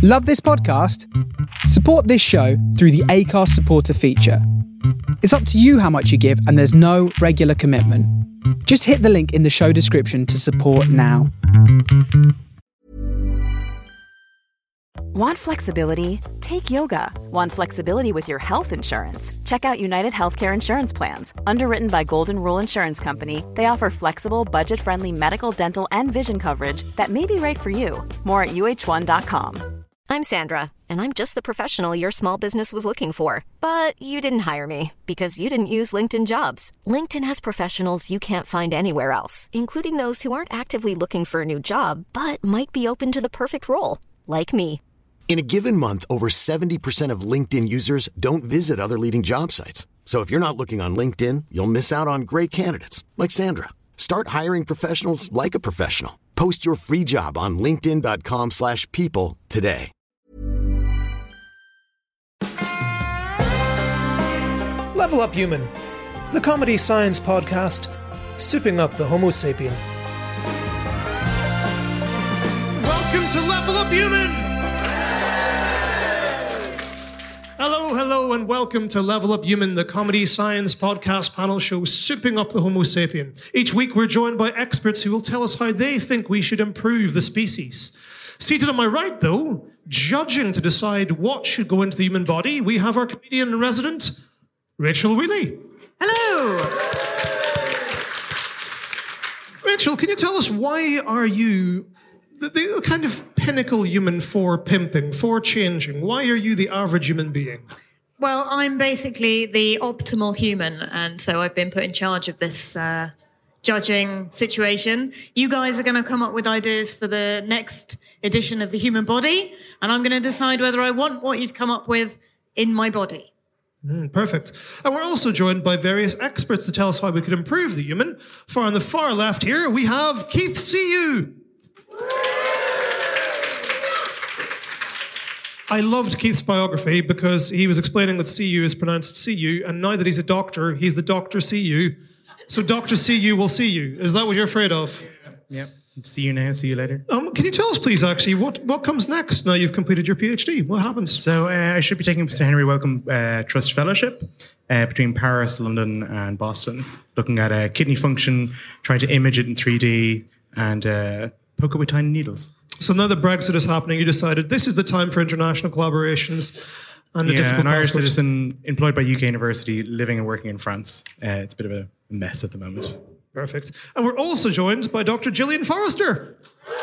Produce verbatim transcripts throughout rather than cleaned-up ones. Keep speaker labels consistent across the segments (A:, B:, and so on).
A: Love this podcast? Support this show through the Acast supporter feature. It's up to you how much you give, and there's no regular commitment. Just hit the link in the show description to support now.
B: Want flexibility? Take yoga. Want flexibility with your health insurance? Check out United Healthcare Insurance Plans. Underwritten by Golden Rule Insurance Company, they offer flexible, budget-friendly medical, dental, and vision coverage that may be right for you. More at U H one dot com.
C: I'm Sandra, and I'm just the professional your small business was looking for. But you didn't hire me because you didn't use LinkedIn Jobs. LinkedIn has professionals you can't find anywhere else, including those who aren't actively looking for a new job, but might be open to the perfect role, like me.
D: In a given month, over seventy percent of LinkedIn users don't visit other leading job sites. So if you're not looking on LinkedIn, you'll miss out on great candidates like Sandra. Start hiring professionals like a professional. Post your free job on linkedin dot com slash people today.
E: Level Up Human, the comedy science podcast, souping up the Homo sapien. Welcome to Level Up Human! Hello, hello, and welcome to Level Up Human, the comedy science podcast panel show souping up the Homo sapien. Each week we're joined by experts who will tell us how they think we should improve the species. Seated on my right, though, judging to decide what should go into the human body, we have our comedian in resident, Rachel Wheely.
F: Hello.
E: Rachel, can you tell us why are you the, the kind of pinnacle human for pimping, for changing? Why are you the average human being?
F: Well, I'm basically the optimal human, and so I've been put in charge of this uh, judging situation. You guys are going to come up with ideas for the next edition of the human body, and I'm going to decide whether I want what you've come up with in my body.
E: Mm, perfect. And we're also joined by various experts to tell us how we could improve the human. For on the far left here, we have Keith C U. I loved Keith's biography because he was explaining that C U is pronounced C U, and now that he's a doctor, he's the Doctor C U. So Doctor C U will see you. Is that what you're afraid of?
G: Yep. See you now, see you later.
E: Um, can you tell us, please, actually, what, what comes next now you've completed your PhD? What happens?
G: So uh, I should be taking Sir Henry Wellcome uh, Trust Fellowship uh, between Paris, London and Boston, looking at uh, kidney function, trying to image it in three D and uh, poke it with tiny needles.
E: So now that Brexit is happening, you decided this is the time for international collaborations. And a
G: yeah,
E: difficult
G: an Irish
E: passport.
G: citizen employed by U K University, living and working in France. Uh, it's a bit of a mess at the moment.
E: Perfect. And we're also joined by Doctor Gillian Forrester.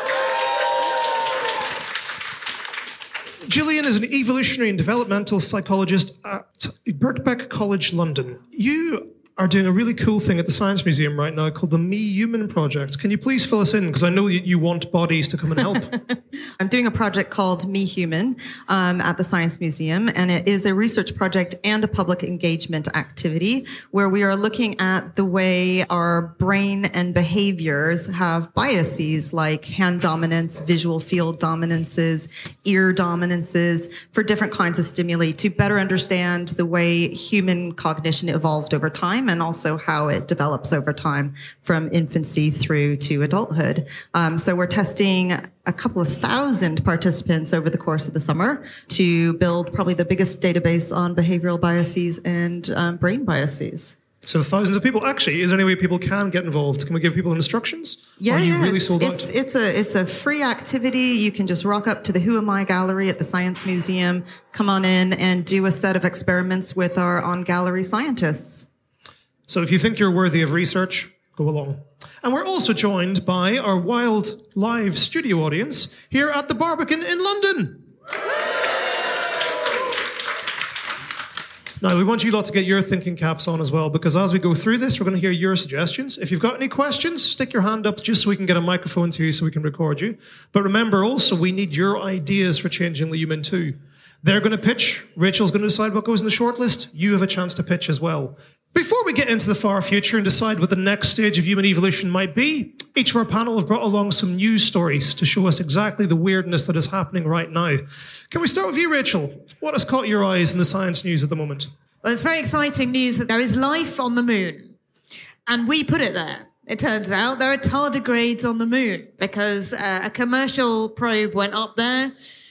E: Gillian is an evolutionary and developmental psychologist at Birkbeck College, London. You are doing a really cool thing at the Science Museum right now called the Me Human Project. Can you please fill us in? Because I know you, you want bodies to come and help.
H: I'm doing a project called Me Human um, at the Science Museum, and it is a research project and a public engagement activity where we are looking at the way our brain and behaviors have biases like hand dominance, visual field dominances, ear dominances for different kinds of stimuli to better understand the way human cognition evolved over time and also how it develops over time from infancy through to adulthood. Um, so we're testing a couple of thousand participants over the course of the summer to build probably the biggest database on behavioral biases and um, brain biases.
E: So thousands of people. Actually, is there any way people can get involved? Can we give people instructions?
H: Yeah,
E: Are you
H: yeah,
E: really
H: it's,
E: sold out?
H: it's, it's a it's a free activity. You can just rock up to the Who Am I gallery at the Science Museum, come on in and do a set of experiments with our on-gallery scientists.
E: So if you think you're worthy of research, go along. And we're also joined by our wild live studio audience here at the Barbican in London. Now, we want you lot to get your thinking caps on as well, because as we go through this, we're going to hear your suggestions. If you've got any questions, stick your hand up just so we can get a microphone to you so we can record you. But remember also, we need your ideas for changing the human too. They're going to pitch. Rachel's going to decide what goes in the shortlist. You have a chance to pitch as well. Before we get into the far future and decide what the next stage of human evolution might be, each of our panel have brought along some news stories to show us exactly the weirdness that is happening right now. Can we start with you, Rachel? What has caught your eyes in the science news at the moment?
F: Well, it's very exciting news that there is life on the moon. And we put it there. It turns out there are tardigrades on the moon because uh, a commercial probe went up there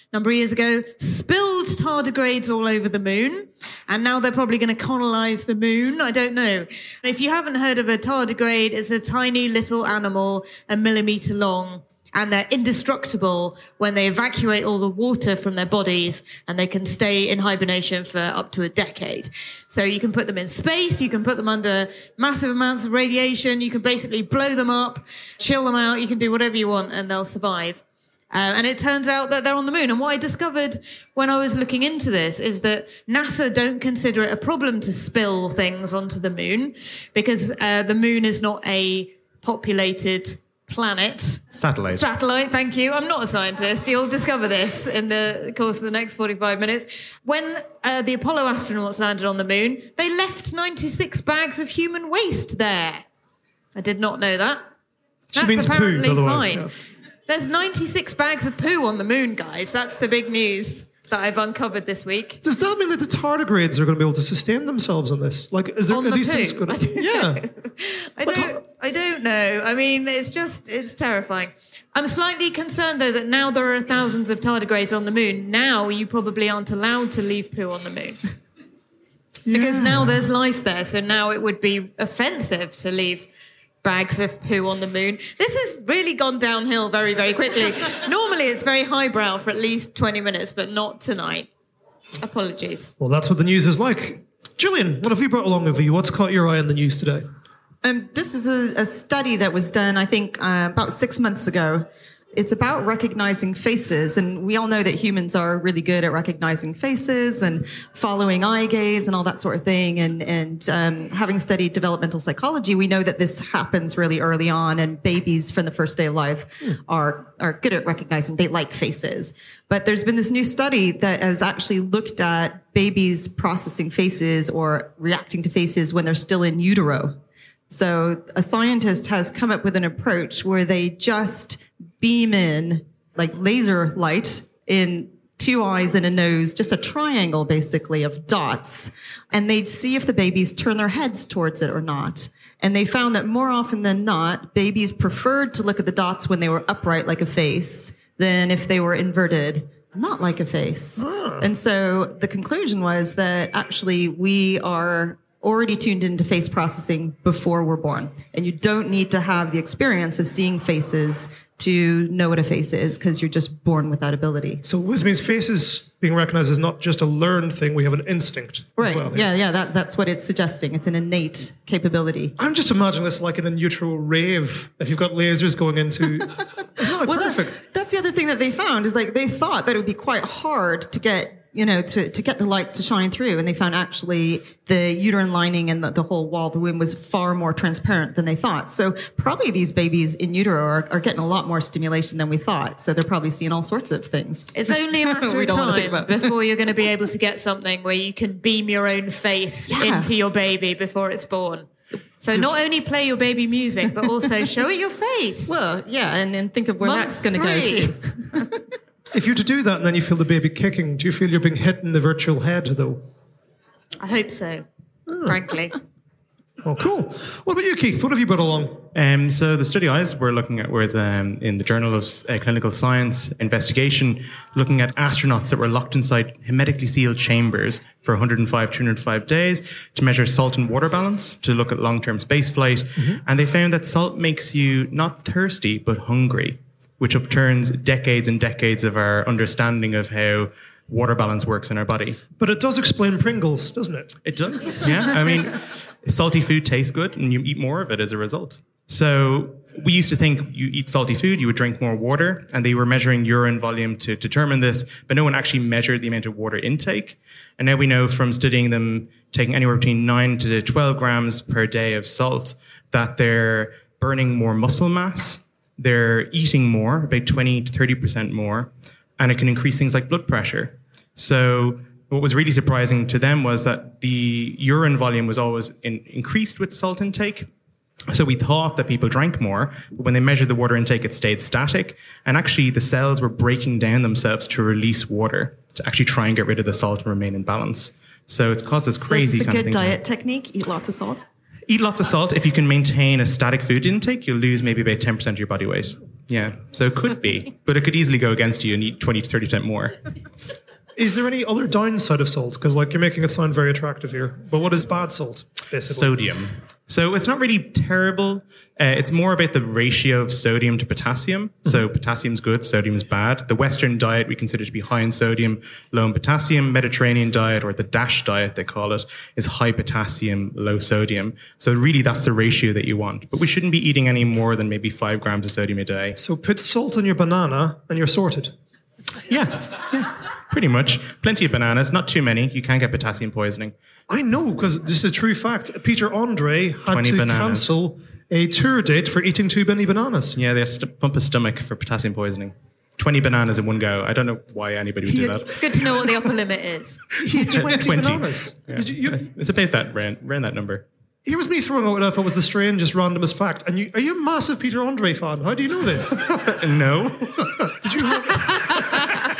F: number of years ago, spilled tardigrades all over the moon. And now they're probably going to colonize the moon. I don't know. If you haven't heard of a tardigrade, it's a tiny little animal, a millimeter long. And they're indestructible when they evacuate all the water from their bodies, and they can stay in hibernation for up to a decade. So you can put them in space, you can put them under massive amounts of radiation, you can basically blow them up, chill them out, you can do whatever you want and they'll survive. Uh, and it turns out that they're on the moon. And what I discovered when I was looking into this is that NASA don't consider it a problem to spill things onto the moon, because uh, the moon is not a populated planet.
G: Satellite.
F: Satellite, thank you. I'm not a scientist. You'll discover this in the course of the next forty-five minutes. When uh, the Apollo astronauts landed on the moon, they left ninety-six bags of human waste there. I did not know that.
E: She
F: That's
E: means
F: apparently
E: poo, by the way.
F: fine.
E: Yeah.
F: There's ninety-six bags of poo on the moon, guys. That's the big news that I've uncovered this week.
E: Does that mean that the tardigrades are going to be able to sustain themselves on this? Like, is there
F: On
E: are
F: the
E: these
F: poo?
E: things going
F: I
E: to...
F: don't
E: Yeah.
F: know. I don't, I don't know. I mean, it's just, it's terrifying. I'm slightly concerned, though, that now there are thousands of tardigrades on the moon. Now you probably aren't allowed to leave poo on the moon. Because
E: Yeah.
F: now there's life there, so now it would be offensive to leave bags of poo on the moon. This has really gone downhill very, very quickly. Normally it's very highbrow for at least twenty minutes, but not tonight. Apologies.
E: Well, that's what the news is like. Gillian, what have you brought along with you? What's caught your eye in the news today?
H: Um, this is a, a study that was done, I think, uh, about six months ago. It's about recognizing faces, and we all know that humans are really good at recognizing faces and following eye gaze and all that sort of thing. And, and um, having studied developmental psychology, we know that this happens really early on, and babies from the first day of life are, are good at recognizing. They like faces. But there's been this new study that has actually looked at babies processing faces or reacting to faces when they're still in utero. So a scientist has come up with an approach where they just beam in like laser light in two eyes and a nose, just a triangle basically of dots, and they'd see if the babies turn their heads towards it or not. And they found that more often than not, babies preferred to look at the dots when they were upright like a face than if they were inverted, not like a face.
E: Ah.
H: And so the conclusion was that actually we are already tuned into face processing before we're born. And you don't need to have the experience of seeing faces to know what a face is, because you're just born with that ability.
E: So this means faces being recognized is not just a learned thing. We have an instinct
H: Right.
E: as well. here.
H: Yeah, yeah, that, that's what it's suggesting. It's an innate capability.
E: I'm just imagining this like in a neutral rave. If you've got lasers going into... Isn't that like
H: Well, that-
E: perfect?
H: that's the other thing that they found is like they thought that it would be quite hard to get, you know, to, to get the light to shine through. And they found actually the uterine lining and the, the whole wall of the womb was far more transparent than they thought. So probably these babies in utero are, are getting a lot more stimulation than we thought. So they're probably seeing all sorts of things.
F: It's only a matter
H: We
F: of
H: don't wanna think
F: time
H: about-
F: before you're going to be able to get something where you can beam your own face
H: Yeah.
F: into your baby before it's born. So not only play your baby music, but also show it your face.
H: Well, yeah, and, and think of where
F: Month
H: that's going to go
F: three.
H: to.
E: If you're to do that and then you feel the baby kicking, do you feel you're being hit in the virtual head, though?
F: I hope so, frankly.
E: Oh, cool. What about you, Keith? What have you brought along?
G: Um, so the study I was looking at was um, in the Journal of uh, Clinical Science Investigation, looking at astronauts that were locked inside hermetically sealed chambers for one hundred five, two hundred five days to measure salt and water balance, to look at long-term space flight. Mm-hmm. And they found that salt makes you not thirsty, but hungry, which upturns decades and decades of our understanding of how water balance works in our body.
E: But it does explain Pringles, doesn't it?
G: It does, yeah. I mean, salty food tastes good and you eat more of it as a result. So we used to think you eat salty food, you would drink more water, and they were measuring urine volume to determine this, but no one actually measured the amount of water intake. And now we know from studying them taking anywhere between nine to twelve grams per day of salt that they're burning more muscle mass, they're eating more, about twenty to thirty percent more, and it can increase things like blood pressure. So what was really surprising to them was that the urine volume was always in, increased with salt intake. So we thought that people drank more, but when they measured the water intake, it stayed static. And actually the cells were breaking down themselves to release water, to actually try and get rid of the salt and remain in balance. So it's caused this crazy
H: So
G: kind
H: it's a
G: of
H: good
G: thing.
H: diet technique. Eat lots of salt.
G: Eat lots of salt. If you can maintain a static food intake, you'll lose maybe about ten percent of your body weight. Yeah, so it could be, but it could easily go against you and eat twenty to thirty percent more.
E: Is there any other downside of salt? Because like you're making it sound very attractive here. But what is bad salt, basically?
G: Sodium. So it's not really terrible. Uh, it's more about the ratio of sodium to potassium. Mm-hmm. So potassium's good, sodium's bad. The Western diet we consider to be high in sodium, low in potassium. Mediterranean diet, or the DASH diet they call it, is high potassium, low sodium. So really that's the ratio that you want. But we shouldn't be eating any more than maybe five grams of sodium a day.
E: So put salt in your banana and you're sorted.
G: Yeah, yeah, pretty much. Plenty of bananas, not too many. You can get potassium poisoning.
E: I know, because this is a true fact. Peter Andre had to
G: bananas.
E: cancel a tour date for eating too many bananas.
G: Yeah, they have to pump his stomach for potassium poisoning. twenty bananas in one go. I don't know why anybody would
E: He
G: do
E: had-
G: that.
F: It's good to know what the upper limit is.
E: He had twenty,
G: twenty.
E: bananas.
G: Yeah.
E: Did you, you,
G: It's about that, around, around that number.
E: here was me throwing out what I thought was the strangest, randomest fact. And you, are you a massive Peter Andre fan? How do you know this?
G: No.
E: Did you have...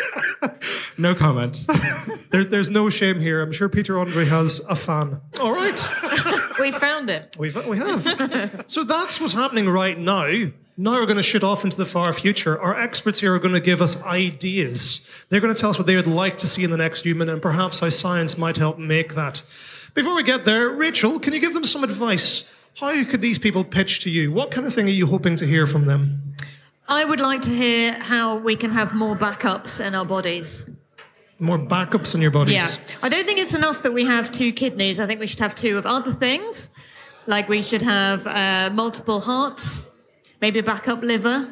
G: No comment.
E: There, there's no shame here. I'm sure Peter Andre has a fan. All right.
F: We found it.
E: We've, we have. So that's what's happening right now. Now we're going to shoot off into the far future. Our experts here are going to give us ideas. They're going to tell us what they would like to see in the next human and perhaps how science might help make that. Before we get there, Rachel, can you give them some advice? How could these people pitch to you? What kind of thing are you hoping to hear from them?
F: I would like to hear how we can have more backups in our bodies.
E: More backups in your bodies.
F: Yeah. I don't think it's enough that we have two kidneys. I think we should have two of other things. Like we should have uh, multiple hearts, maybe a backup liver.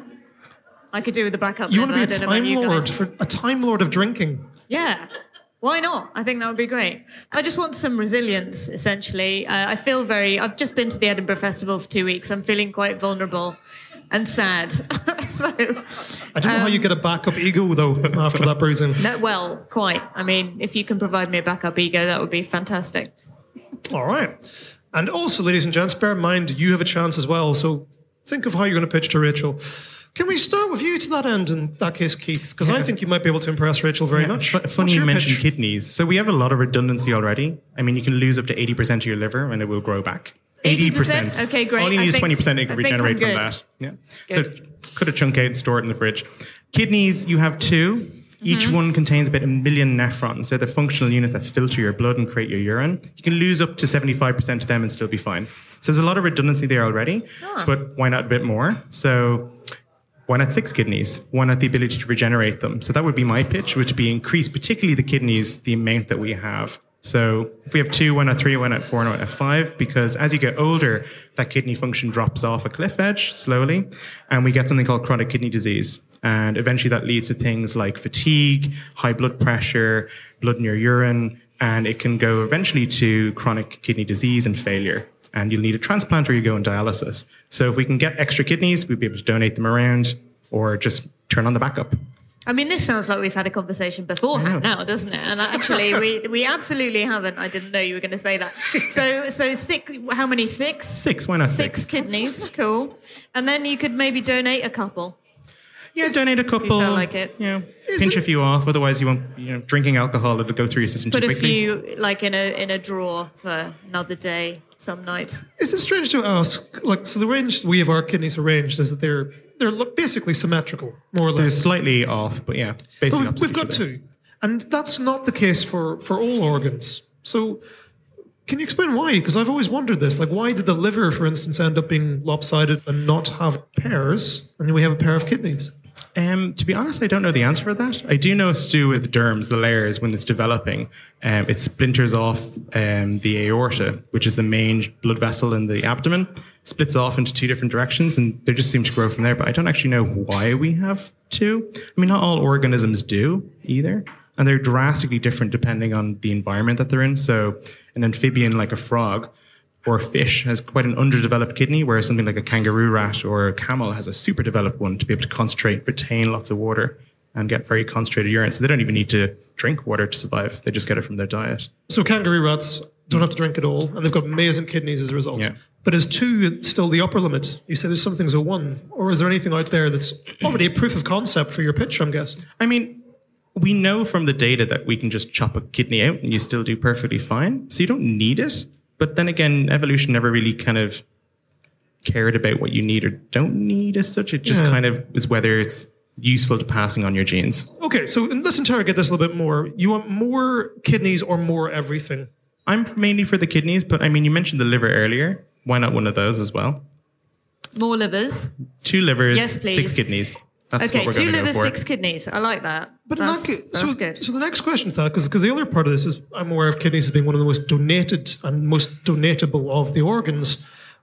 F: I could do with a backup
E: You
F: liver.
E: want to be a
F: I don't know about
E: time
F: you
E: lord,
F: guys.
E: for a time lord of drinking.
F: Yeah. Why not? I think that would be great. I just want some resilience, essentially. Uh, I feel very... I've just been to the Edinburgh Festival for two weeks. I'm feeling quite vulnerable and sad. so,
E: I don't know
F: um,
E: how you get a backup ego, though, after that bruising.
F: no, well, quite. I mean, if you can provide me a backup ego, that would be fantastic.
E: All right. And also, ladies and gents, bear in mind, you have a chance as well. So think of how you're going to pitch to Rachel. Can we start with you to that end, in that case, Keith? Because I think you might be able to impress Rachel very
G: Yeah,
E: much.
G: fu-
E: What's
G: funny you
E: your
G: mentioned
E: pitch?
G: kidneys. So we have a lot of redundancy already. I mean, you can lose up to eighty percent of your liver and it will grow back.
F: eighty percent? Okay, great.
G: All you
F: I
G: need is
F: think-
G: twenty percent, it can
F: I think I'm
G: regenerate from
F: good.
G: that. Yeah.
F: Good.
G: So cut a chunk out and store it in the fridge. Kidneys, you have two. Each
F: Mm-hmm.
G: one contains about a million nephrons. They're the functional units that filter your blood and create your urine. You can lose up to seventy-five percent of them and still be fine. So there's a lot of redundancy there already,
F: Ah.
G: but why not a bit more? So why not six kidneys? Why not the ability to regenerate them? So that would be my pitch, which would be increase, particularly the kidneys, the amount that we have. So if we have two, why not three, why not four, why not five? Because as you get older, that kidney function drops off a cliff edge slowly, and we get something called chronic kidney disease. And eventually that leads to things like fatigue, high blood pressure, blood in your urine, and it can go eventually to chronic kidney disease and failure. And you'll need a transplant or you go on dialysis. So if we can get extra kidneys, we'd be able to donate them around or just turn on the backup.
F: I mean, this sounds like we've had a conversation beforehand now, doesn't it? And actually, we, we absolutely haven't. I didn't know you were going to say that. So so six, how many? Six?
G: Six, why not
F: Six
G: six?
F: kidneys, cool. And then you could maybe donate a couple.
G: Yeah, donate a couple.
F: felt like it.
G: Yeah, pinch a few off. Otherwise, you won't. You know, drinking alcohol it'll go through your system
F: Put
G: too
F: a
G: quickly.
F: few, like, in a in a drawer for another day, some nights.
E: Is it strange to ask? Like, so the range we have our kidneys arranged is that they're they're lo- basically symmetrical, more or
G: They're
E: less.
G: slightly off, but yeah,
E: But
G: basically.
E: we've,
G: opposite
E: we've
G: each
E: got
G: other.
E: two, and that's not the case for for all organs. So, can you explain why? Because I've always wondered this. Like, why did the liver, for instance, end up being lopsided and not have pairs, and we have a pair of kidneys?
G: Um, to be honest, I don't know the answer for that. I do know it's to do with derms, the layers, when it's developing. Um, it splinters off um, the aorta, which is the main blood vessel in the abdomen, splits off into two different directions, and they just seem to grow from there. But I don't actually know why we have two. I mean, not all organisms do either. And they're drastically different depending on the environment that they're in. So an amphibian like a frog or a fish has quite an underdeveloped kidney, whereas something like a kangaroo rat or a camel has a super developed one to be able to concentrate, retain lots of water, and get very concentrated urine. So they don't even need to drink water to survive. They just get it from their diet.
E: So kangaroo rats don't have to drink at all, and they've got amazing kidneys as a result.
G: Yeah.
E: But is two still the upper limit? You say there's some things a one, or is there anything out there that's already a proof of concept for your pitch, I'm guessing?
G: I mean, we know from the data that we can just chop a kidney out and you still do perfectly fine. So you don't need it. But then again, evolution never really kind of cared about what you need or don't need as such. It just
E: Yeah.
G: kind of is whether it's useful to passing on your genes.
E: Okay, so let's interrogate this a little bit more. You want more kidneys or more everything?
G: I'm mainly for the kidneys, but I mean, you mentioned the liver earlier. Why not one of those as well?
F: More livers.
G: Two livers,
F: Yes, please.
G: six kidneys. That's
F: Okay,
G: what we're
F: two
G: going to go
F: livers,
G: for.
F: six kidneys. I like that.
E: But
F: that's,
E: in that case,
F: that's
E: so,
F: good.
E: so the next question to that, because the other part of this is I'm aware of kidneys as being one of the most donated and most donatable of the organs.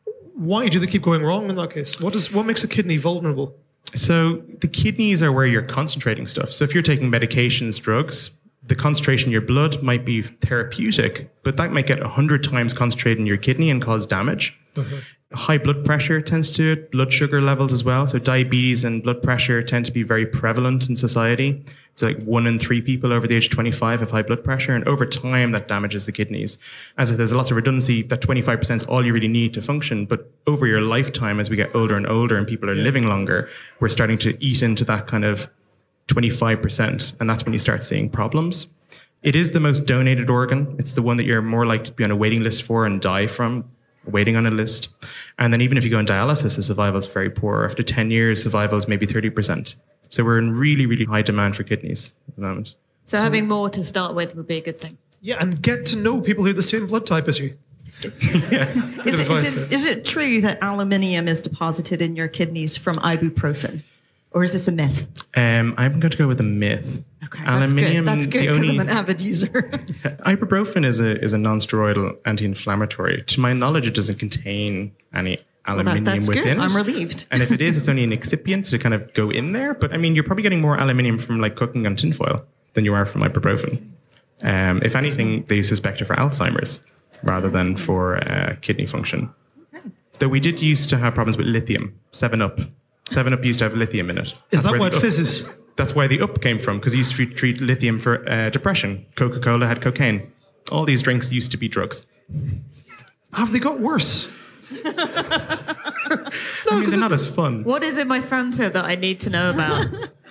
E: Why do they keep going wrong in that case? What is what makes a kidney vulnerable?
G: So the kidneys are where you're concentrating stuff. So if you're taking medications, drugs, the concentration in your blood might be therapeutic, but that might get one hundred times concentrated in your kidney and cause damage.
E: Uh-huh.
G: High blood pressure tends to do it, blood sugar levels as well. So diabetes and blood pressure tend to be very prevalent in society. It's like one in three people over the age of twenty-five have high blood pressure. And over time, that damages the kidneys. As if there's lots of redundancy, that twenty-five percent is all you really need to function. But over your lifetime, as we get older and older and people are yeah. living longer, we're starting to eat into that kind of twenty-five percent. And that's when you start seeing problems. It is the most donated organ. It's the one that you're more likely to be on a waiting list for and die from. Waiting on a list. And then even if you go on dialysis, the survival is very poor. After ten years, survival is maybe thirty percent. So we're in really, really high demand for kidneys at the moment.
F: So, so having more to start with would be a good thing.
E: Yeah, and get to know people who have the same blood type as you.
H: yeah. is, it, is, it, is it true that aluminium is deposited in your kidneys from ibuprofen? Or is this a myth?
G: Um, I'm going to go with a myth.
H: Okay, aluminium, that's good because I'm an avid user.
G: Ibuprofen is a is a non-steroidal anti-inflammatory. To my knowledge, it doesn't contain any aluminium
H: well, that, that's
G: within
H: good.
G: it.
H: I'm relieved.
G: And if it is, it's only an excipient to kind of go in there. But I mean, you're probably getting more aluminium from like cooking on tinfoil than you are from ibuprofen. Um, if anything, they suspect it for Alzheimer's rather than for uh, kidney function. Okay. Though we did used to have problems with lithium. Seven Up. Seven Up used to have lithium in it.
E: Is
G: That's
E: that why it
G: up,
E: fizzes?
G: That's why the Up came from, because it used to treat lithium for uh, depression. Coca-Cola had cocaine. All these drinks used to be drugs.
E: Have they got worse?
G: no, I mean, they're not as fun.
F: What is in my Fanta that I need to know about?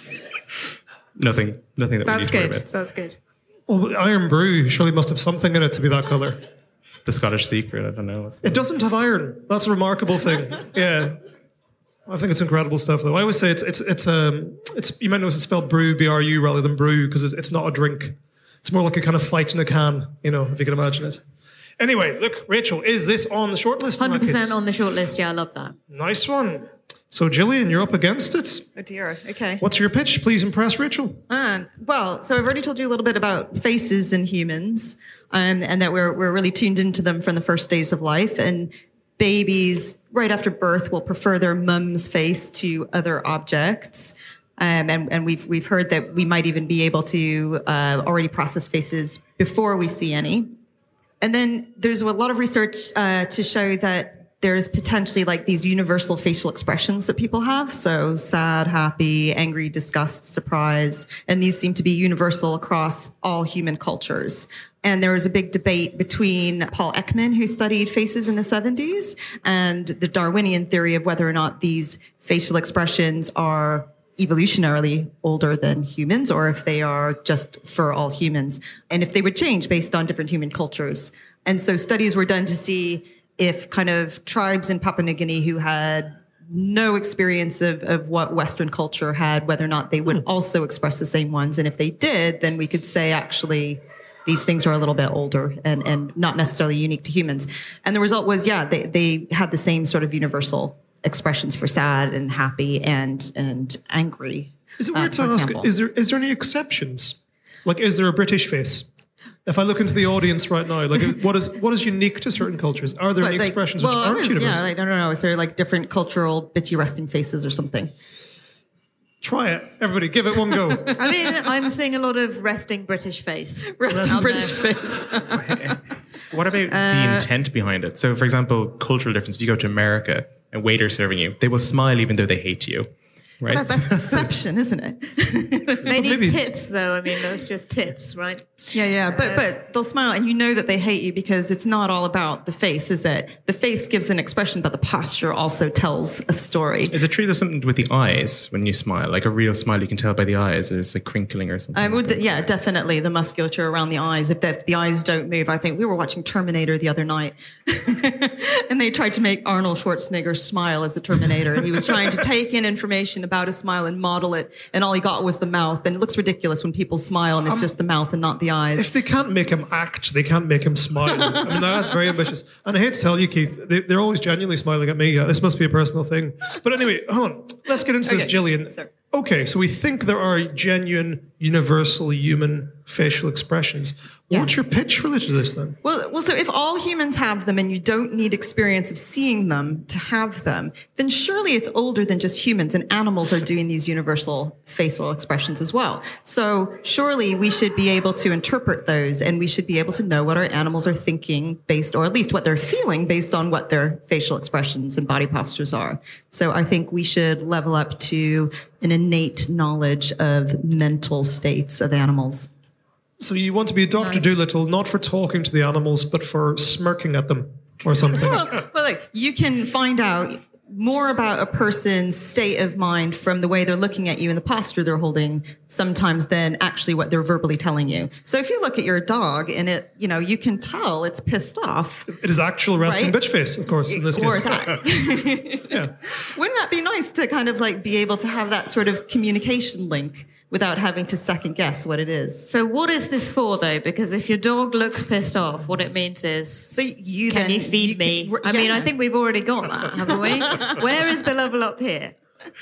G: Nothing. Nothing that
F: That's
G: we need
F: good.
G: to worry about.
F: That's good.
E: Well, Iron Brew surely must have something in it to be that colour.
G: The Scottish secret, I don't know. What's
E: it doesn't have iron. That's a remarkable thing. Yeah. I think it's incredible stuff, though. I always say it's it's it's um it's you might notice it's spelled brew B R U rather than brew because it's, it's not a drink. It's more like a kind of fight in a can, you know, if you can imagine it. Anyway, look, Rachel, is this on the shortlist?
F: one hundred percent on the shortlist. Yeah, I love that.
E: Nice one. So, Gillian, you're up against it.
H: Oh dear. Okay.
E: What's your pitch? Please impress Rachel.
H: Um, well, so I've already told you a little bit about faces in humans, um, and that we're we're really tuned into them from the first days of life, and babies right after birth will prefer their mum's face to other objects. Um, and, and we've we've heard that we might even be able to uh, already process faces before we see any. And then there's a lot of research uh, to show that there's potentially like these universal facial expressions that people have. So sad, happy, angry, disgust, surprise. And these seem to be universal across all human cultures. And there was a big debate between Paul Ekman, who studied faces in the seventies, and the Darwinian theory of whether or not these facial expressions are evolutionarily older than humans or if they are just for all humans and if they would change based on different human cultures. And so studies were done to see if kind of tribes in Papua New Guinea who had no experience of, of what Western culture had, whether or not they would also express the same ones. And if they did, then we could say actually these things are a little bit older and, and not necessarily unique to humans. And the result was, yeah, they, they had the same sort of universal expressions for sad and happy and and angry.
E: Is it weird uh, to ask, example. is there is there any exceptions? Like, is there a British face? If I look into the audience right now, like, what is what is unique to certain cultures? Are there but any like, expressions
H: well,
E: which aren't
H: is,
E: universal?
H: Yeah, like, I don't know. Is there like different cultural bitchy resting faces or something?
E: Try it. Everybody, give it one go.
F: I mean, I'm seeing a lot of resting British face.
H: Resting British face.
G: What about uh, the intent behind it? So, for example, cultural difference. If you go to America, a waiter serving you, they will smile even though they hate you. right?
H: That, that's deception, isn't it?
F: They need
E: maybe-
F: tips, though. I mean, that's just tips, right?
H: Yeah, yeah, but but they'll smile, and you know that they hate you because it's not all about the face, is it? The face gives an expression, but the posture also tells a story.
G: Is it true there's something with the eyes when you smile? Like a real smile, you can tell by the eyes. There's like crinkling or something.
H: I would, yeah, definitely the musculature around the eyes. If the, if the eyes don't move, I think we were watching Terminator the other night, and they tried to make Arnold Schwarzenegger smile as a Terminator. He was trying to take in information about a smile and model it, and all he got was the mouth. And it looks ridiculous when people smile and it's just the mouth and not the eyes.
E: If they can't make him act, they can't make him smile. I mean, that's very ambitious. And I hate to tell you, Keith, they, they're always genuinely smiling at me. Yeah, this must be a personal thing. But anyway, hold on. Let's get into
H: Okay.
E: this, Gillian.
H: Sorry.
E: Okay, so we think there are genuine, universal human facial expressions.
H: Yeah.
E: What's your pitch related to this then?
H: Well, well, so if all humans have them and you don't need experience of seeing them to have them, then surely it's older than just humans, and animals are doing these universal facial expressions as well. So surely we should be able to interpret those, and we should be able to know what our animals are thinking based, or at least what they're feeling based on what their facial expressions and body postures are. So I think we should level up to an innate knowledge of mental states of animals.
E: So you want to be a Doctor
F: Nice.
E: Dolittle, not for talking to the animals, but for smirking at them or something.
H: Well, well, look, you can find out more about a person's state of mind from the way they're looking at you and the posture they're holding sometimes than actually what they're verbally telling you. So if you look at your dog and it, you know, you can tell it's pissed off.
E: It is actual resting
H: Right?
E: bitch face, of course, in this
H: Or
E: case.
H: that.
E: Yeah.
H: Wouldn't that be nice to kind of like be able to have that sort of communication link without having to second guess what it is?
F: So what is this for, though? Because if your dog looks pissed off, what it means is,
H: So you
F: can
H: then,
F: you feed
H: you
F: me?
H: can-
F: I mean,
H: yeah.
F: I think we've already got that, haven't we? Where is the level up here?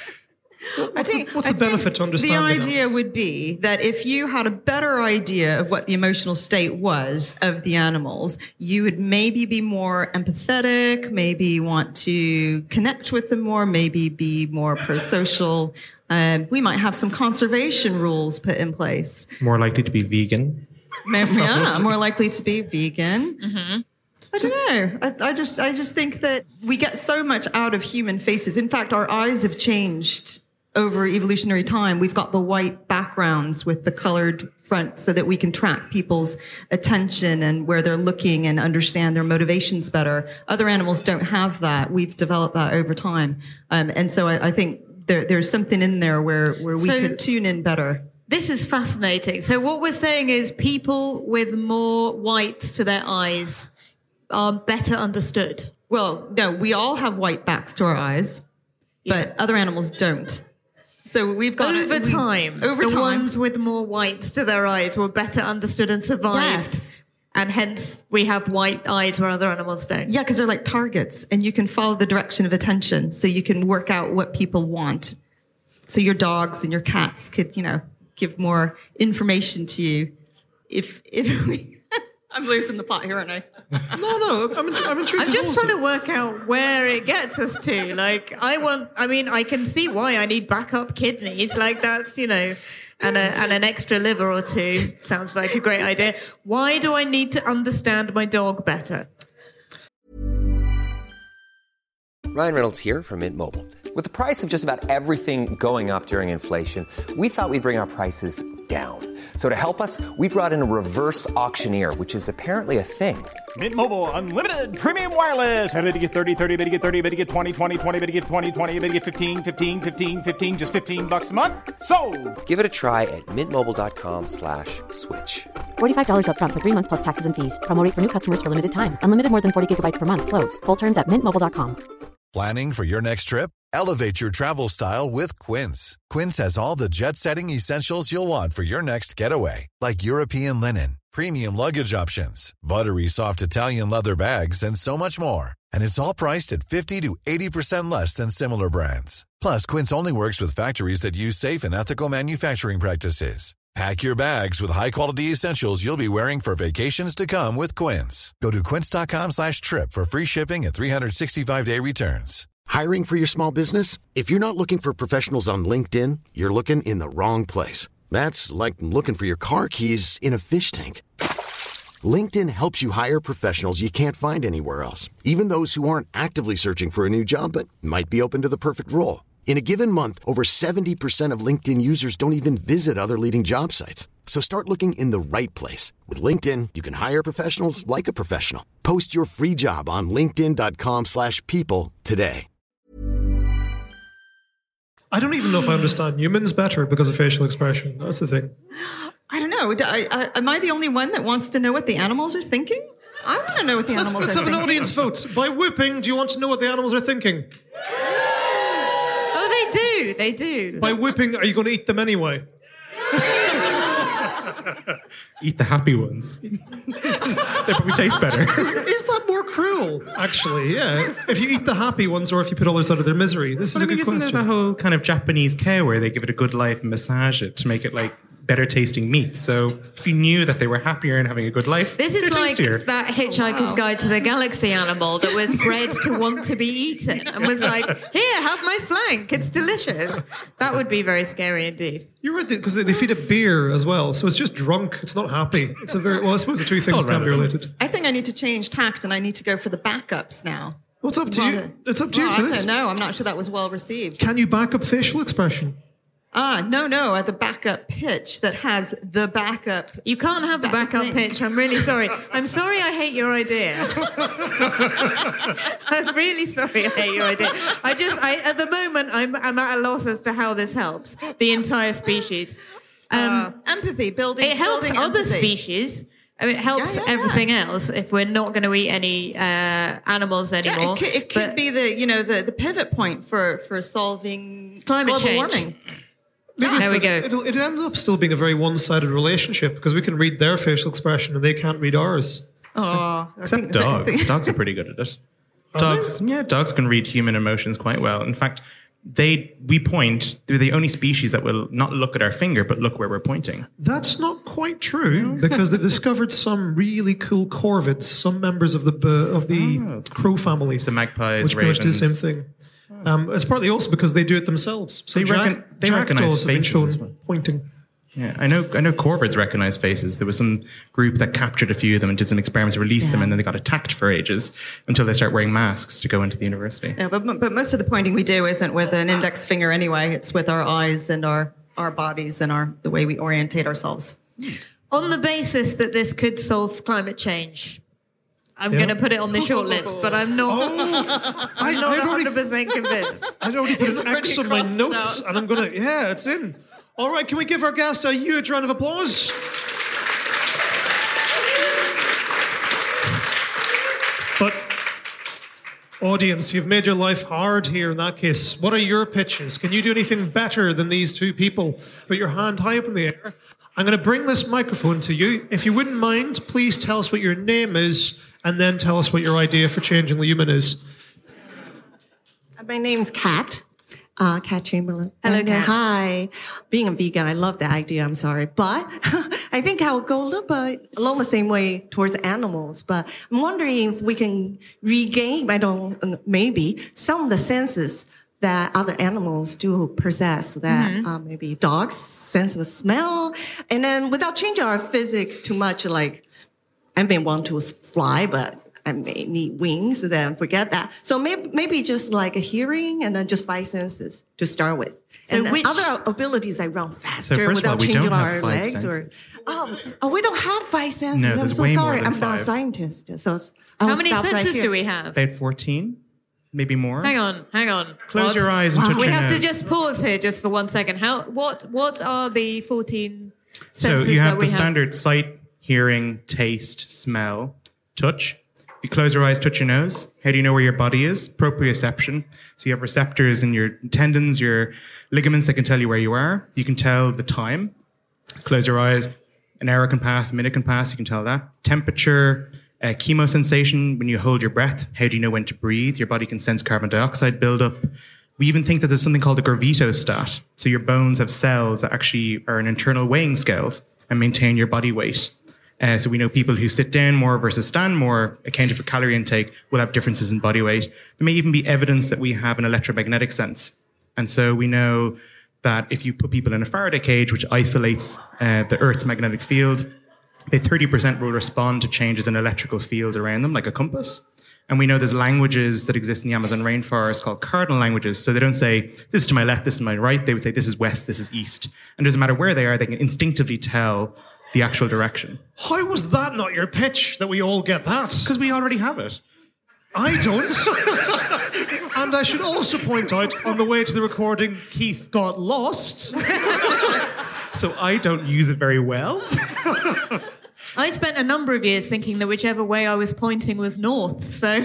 E: What's the, what's
H: I
E: the benefit
H: think
E: to understanding
H: The idea
E: animals?
H: would be that if you had a better idea of what the emotional state was of the animals, you would maybe be more empathetic, maybe want to connect with them more, maybe be more pro-social. Um, we might have some conservation rules put in place.
G: More likely to be vegan.
H: Maybe, yeah, more likely to be vegan. I don't know. I, I just, I just think that we get so much out of human faces. In fact, our eyes have changed over evolutionary time. We've got the white backgrounds with the colored front so that we can track people's attention and where they're looking and understand their motivations better. Other animals don't have that. We've developed that over time. Um, and so I, I think there, there's something in there where, where we
F: So-
H: could tune in better.
F: This is fascinating. So what we're saying is people with more whites to their eyes are better understood.
H: Well, no, we all have white backs to our eyes, but other animals don't. So we've got
F: Over
H: we-
F: time,
H: over
F: the
H: time,
F: ones with more whites to their eyes were better understood and survived.
H: Yes.
F: And hence we have white eyes where other animals don't.
H: yeah, because they're like targets, and you can follow the direction of attention, so you can work out what people want. So your dogs and your cats could, you know, give more information to you. If if we, I'm losing the plot here, aren't I?
E: No, no, I'm, in, I'm intrigued.
F: I'm
E: There's
F: just
E: also-
F: trying to work out where it gets us to. Like, I want, I mean, I can see why I need backup kidneys. Like, that's, you know, and, a, and an extra liver or two sounds like a great idea. Why do I need to understand my dog better?
I: Ryan Reynolds here from Mint Mobile. With the price of just about everything going up during inflation, we thought we'd bring our prices down. So to help us, we brought in a reverse auctioneer, which is apparently a thing.
J: Mint Mobile Unlimited Premium Wireless. How to get thirty, thirty, how to get thirty, how to get twenty, twenty, twenty, how to get twenty, twenty, how to get fifteen, fifteen, fifteen, fifteen, just fifteen bucks a month? Sold!
I: Give it a try at mintmobile.com slash switch.
K: forty-five dollars up front for three months plus taxes and fees. Promo rate for new customers for limited time. Unlimited more than forty gigabytes per month. Slows full terms at mint mobile dot com.
L: Planning for your next trip? Elevate your travel style with Quince. Quince has all the jet-setting essentials you'll want for your next getaway, like European linen, premium luggage options, buttery soft Italian leather bags, and so much more. And it's all priced at fifty to eighty percent less than similar brands. Plus, Quince only works with factories that use safe and ethical manufacturing practices. Pack your bags with high-quality essentials you'll be wearing for vacations to come with Quince. Go to quince.com slash trip for free shipping and three sixty-five day returns.
D: Hiring for your small business? If you're not looking for professionals on LinkedIn, you're looking in the wrong place. That's like looking for your car keys in a fish tank. LinkedIn helps you hire professionals you can't find anywhere else, even those who aren't actively searching for a new job but might be open to the perfect role. In a given month, over seventy percent of LinkedIn users don't even visit other leading job sites. So start looking in the right place. With LinkedIn, you can hire professionals like a professional. Post your free job on linkedin.com slash people today.
E: I don't even know if I understand humans better because of facial expression. That's the thing.
H: I don't know. I, I, am I the only one that wants to know what the animals are thinking? I want to know what the
E: let's,
H: animals
E: let's
H: are thinking.
E: Let's have an audience vote. By whooping, do you want to know what the animals are thinking?
F: Oh, they do. They do.
E: By whooping, are you going to eat them anyway?
G: Eat the happy ones. They probably taste better.
E: Is, is that more cruel, actually? Yeah. If you eat the happy ones or if you put others out of their misery. This
G: But
E: is
G: I
E: a
G: mean,
E: good
G: isn't
E: question.
G: there the whole kind of Japanese cow where they give it a good life and massage it to make it like better tasting meat? So if you knew that they were happier and having a good life,
F: This is
G: they're
F: like
G: tastier.
F: that Hitchhiker's
H: Oh, wow.
F: Guide to the Galaxy animal that was bred to want to be eaten and was like, here, have my flank. It's delicious. That would be very scary indeed.
E: You're right, because they, they feed it beer as well. So it's just drunk. It's not happy. It's a very, well, I suppose the two things
G: all
E: can be
G: relevant.
E: related.
H: I think I need to change tact and I need to go for the backups now.
E: What's up to you?
H: Rather-
E: It's up to
H: well,
E: you for
H: I
E: this.
H: don't know. I'm not sure that was well received.
E: Can you back up facial expression?
H: Ah, no, no, at the backup pitch that has the backup.
F: You can't have a
H: Back
F: backup
H: things.
F: pitch. I'm really sorry. I'm sorry I hate your idea. I'm really sorry I hate your idea. I just, I, at the moment, I'm, I'm at a loss as to how this helps the entire species. Um,
H: Uh, empathy, building.
F: it helps
H: building
F: other
H: empathy.
F: species. I mean, it helps
H: Yeah, yeah, yeah.
F: everything else if we're not going to eat any uh, animals
H: Yeah,
F: anymore.
H: it could, it could
F: But-
H: be the you know the, the pivot point for for solving
F: Climate
H: global
F: change.
H: warming.
E: Maybe
F: There
E: it's
F: we
E: a-
F: go.
E: It'll, it ends up still being a very one-sided relationship because we can read their facial expression and they can't read ours.
H: Oh,
G: Except dogs. Dogs are pretty good at it. Dogs, yeah, dogs can read human emotions quite well. In fact, they we point. They're the only species that will not look at our finger, but look where we're pointing.
E: That's not quite true because they've discovered some really cool corvids, some members of the b- of the
G: Oh.
E: crow family,
G: So magpies,
E: which pretty much do the same
G: ravens.
E: thing. Um, it's partly also because they do it themselves. So
G: They
E: jack-
G: reckon- they recognise
E: jackdaws have been
G: faces
E: shown
G: as well.
E: pointing.
G: Yeah, I know. I know corvids recognize faces. There was some group that captured a few of them and did some experiments, released them, and then they got attacked for ages until they start wearing masks to go into the university.
H: Yeah, but but most of the pointing we do isn't with an index finger anyway. It's with our eyes and our our bodies and our the way we orientate ourselves.
F: on the basis that this could solve climate change. I'm
E: Yeah.
F: going to put it on the short list, but I'm not.
E: I,
F: I'm not
E: I'd already,
F: one hundred percent convinced.
E: I'd already put an X on my
H: crossed
E: notes,
H: out.
E: and I'm gonna. Yeah, it's in. All right, can we give our guest a huge round of applause? But audience, you've made your life hard here in that case. What are your pitches? Can you do anything better than these two people? Put your hand high up in the air. I'm going to bring this microphone to you. If you wouldn't mind, please tell us what your name is and then tell us what your idea for changing the human is.
M: My name's Kat. Uh, Kat Chamberlain.
F: Hello,
M: And, uh,
F: Kat.
M: Hi. Being a vegan, I love the idea. I'm sorry. But I think I'll go a little bit along the same way towards animals. But I'm wondering if we can regain, I don't, maybe, some of the senses that other animals do possess, that
F: Mm-hmm.
M: uh, maybe dogs sense of smell. And then without changing our physics too much, like I may want to fly, but I may need wings, then forget that. So maybe, maybe just like a hearing and then just five senses to start with.
F: So
M: and then
F: which-
M: other abilities like run faster
G: first of all,
M: without
G: we
M: changing
G: don't have
M: our
G: five
M: legs.
G: senses.
M: Or oh, oh, we don't have five senses.
G: No,
M: I'm
G: there's
M: so
G: way more
M: sorry.
G: than
M: I'm not a
G: five.
M: scientist. So I
F: How
M: will
F: many
M: stop right
F: senses
M: here.
F: do we have?
G: About fourteen, maybe more.
F: Hang on, hang on.
G: Close
F: What?
G: your eyes and touch
F: We
G: your
F: have to
G: nose.
F: just pause here just for one second. How? What? What are the fourteen
G: So
F: senses
G: you
F: that
G: have
F: we
G: the
F: have?
G: standard sight, hearing, taste, smell, touch. If you close your eyes, touch your nose. How do you know where your body is? Proprioception. So you have receptors in your tendons, your ligaments that can tell you where you are. You can tell the time. Close your eyes. An hour can pass, a minute can pass. You can tell that. Temperature, uh, chemosensation. When you hold your breath, how do you know when to breathe? Your body can sense carbon dioxide buildup. We even think that there's something called the gravitostat. So your bones have cells that actually are an internal weighing scales and maintain your body weight. Uh, so we know people who sit down more versus stand more, accounted for calorie intake, will have differences in body weight. There may even be evidence that we have an electromagnetic sense. And so we know that if you put people in a Faraday cage, which isolates uh, the Earth's magnetic field, they thirty percent will respond to changes in electrical fields around them, like a compass. And we know there's languages that exist in the Amazon rainforest called cardinal languages. So they don't say, this is to my left, this is my right. They would say, this is west, this is east. And it doesn't matter where they are, they can instinctively tell the actual direction.
E: How was that not your pitch, that we all get that?
G: Because we already have it.
E: I don't. And I should also point out, on the way to the recording, Keith got lost.
G: So I don't use it very well.
F: I spent a number of years thinking that whichever way I was pointing was north, so...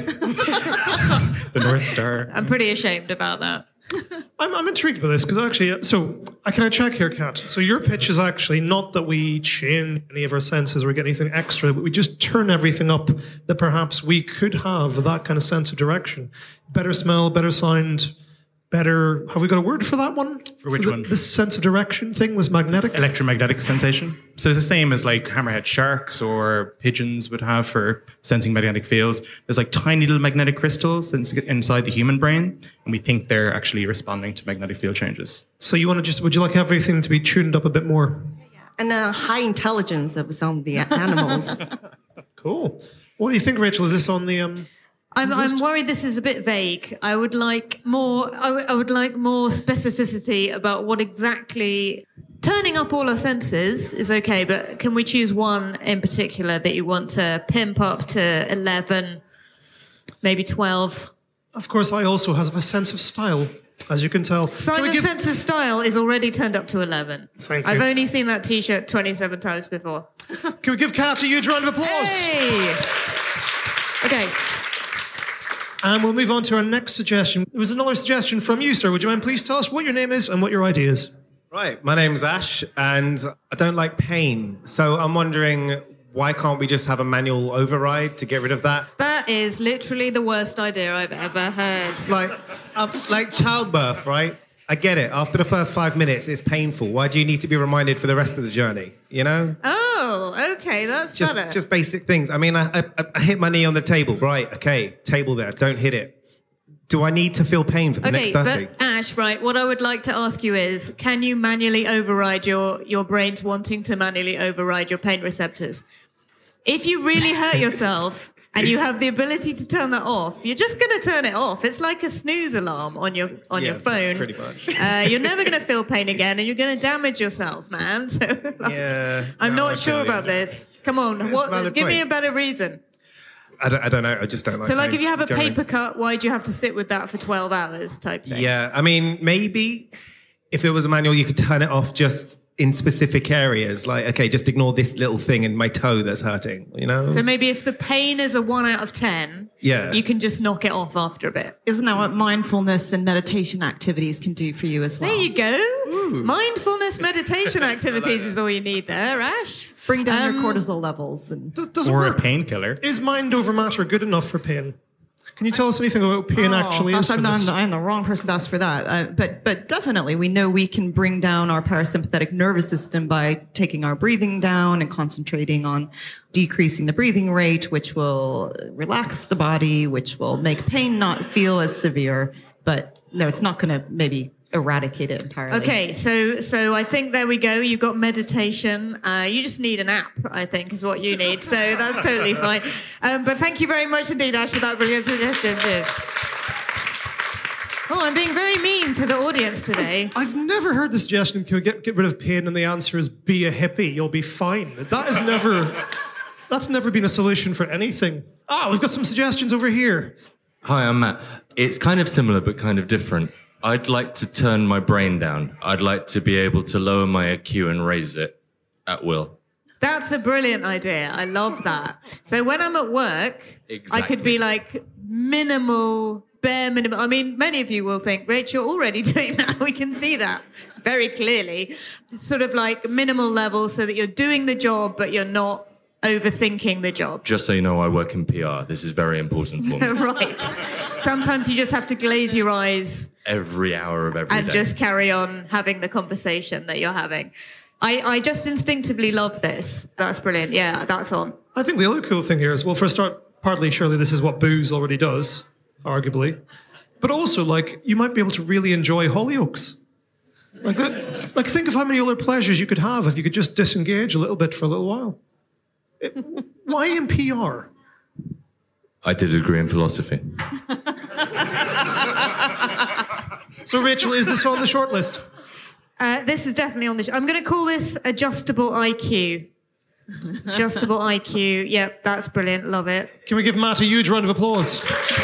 G: The North Star.
F: I'm pretty ashamed about that.
E: I'm, I'm intrigued by this, because actually, so, I can I check here, Kat? So your pitch is actually not that we change any of our senses or get anything extra, but we just turn everything up that perhaps we could have that kind of sense of direction. Better smell, better sound, better... Have we got a word for that one?
G: For which
E: for the,
G: one?
E: This sense of direction thing, this magnetic?
G: Electromagnetic sensation. So it's the same as like hammerhead sharks or pigeons would have for sensing magnetic fields. There's like tiny little magnetic crystals inside the human brain, and we think they're actually responding to magnetic field changes.
E: So you want to just... Would you like everything to be tuned up a bit more?
M: And uh, high intelligence of some of the animals.
E: Cool. What do you think, Rachel? Is this on the... Um,
F: I'm, I'm worried this is a bit vague. I would like more. I, w- I would like more specificity about what exactly. Turning up all our senses is okay, but can we choose one in particular that you want to pimp up to eleven, maybe twelve?
E: Of course, I also have a sense of style, as you can tell.
F: Simon's
E: give...
F: sense of style is already turned up to eleven.
E: Thank you.
F: I've only seen that T-shirt twenty-seven times before.
E: Can we give Kat a huge round of applause?
F: Hey! Okay.
E: And we'll move on to our next suggestion. There was another suggestion from you, sir. Would you mind please tell us what your name is and what your idea is?
N: Right, my name's Ash, and I don't like pain. So I'm wondering, why can't we just have a manual override to get rid of that?
F: That is literally the worst idea I've ever heard.
N: Like, um, like childbirth, right? I get it. After the first five minutes, it's painful. Why do you need to be reminded for the rest of the journey? You know?
F: Oh, okay, that's
N: just,
F: better.
N: Just basic things. I mean, I, I, I hit my knee on the table. Right, okay, table there. Don't hit it. Do I need to feel pain for the
F: okay,
N: next thirty?
F: but Ash, right, what I would like to ask you is, can you manually override your, your brain's wanting to manually override your pain receptors? If you really hurt yourself and you have the ability to turn that off, you're just going to turn it off. It's like a snooze alarm on your on
N: yeah,
F: your phone.
N: pretty much.
F: Uh, you're never going to feel pain again, and you're going to damage yourself, man. So like,
N: yeah,
F: I'm
N: no,
F: not
N: I
F: sure
N: feel
F: about
N: you.
F: this. Come on,
N: It's a
F: what?
N: valid
F: Give me a
N: point.
F: better reason.
N: I don't, I don't know. I just don't like
F: So, like,
N: pain,
F: if you have a
N: generally.
F: paper cut, why do you have to sit with that for twelve hours type thing?
N: Yeah, I mean, maybe if it was a manual, you could turn it off just in specific areas. Like, okay, just ignore this little thing in my toe that's hurting, you know?
F: So maybe if the pain is a one out of ten,
N: Yeah.
F: you can just knock it off after a bit.
H: Isn't that what mindfulness and meditation activities can do for you as well?
F: There you go. Mindfulness meditation activities is all you need there, Ash.
H: Bring down
F: Um,
H: your cortisol levels. And
E: D- does it
G: Or a
E: work?
G: painkiller.
E: Is mind over matter good enough for pain? Can you tell us anything about what pain
H: Oh,
E: actually
H: gosh,
E: is? For
H: I'm,
E: this?
H: I'm, I'm the wrong person to ask for that. Uh, but but definitely, we know we can bring down our parasympathetic nervous system by taking our breathing down and concentrating on decreasing the breathing rate, which will relax the body, which will make pain not feel as severe. But no, it's not going to maybe eradicate it entirely.
F: Okay, so so I think there we go. You've got meditation. Uh, you just need an app, I think, is what you need. So that's totally fine. Um, but thank you very much indeed, Ash, for that brilliant suggestion. Cheers. Oh, I'm being very mean to the audience today.
E: I've never heard the suggestion, can we get, get rid of pain? And the answer is be a hippie, you'll be fine. That is never, that's never been a solution for anything. Ah, we've got some suggestions over here.
O: Hi, I'm Matt. It's kind of similar, but kind of different. I'd like to turn my brain down. I'd like to be able to lower my I Q and raise it at will.
F: That's a brilliant idea. I love that. So when I'm at work, I could be like minimal, bare minimum. I mean, many of you will think, Rach, you're already doing that. We can see that very clearly. Sort of like minimal level so that you're doing the job, but you're not overthinking the job.
O: Just so you know, I work in P R. This is very important for me.
F: Right. Sometimes you just have to glaze your eyes
O: Every hour of every
F: and
O: day.
F: just carry on having the conversation that you're having. I, I just instinctively love this. That's brilliant. Yeah, that's on.
E: I think the other cool thing here is, well, for a start, partly surely this is what booze already does, arguably. But also, like, you might be able to really enjoy Hollyoaks. Like, uh, like think of how many other pleasures you could have if you could just disengage a little bit for a little while. It, why in P R?
O: I did a degree in philosophy.
E: So, Rachel, is this on the short list?
F: Uh, this is definitely on the... Sh- I'm going to call this adjustable I Q. Adjustable I Q. Yep, that's brilliant. Love it.
E: Can we give Matt a huge round of applause?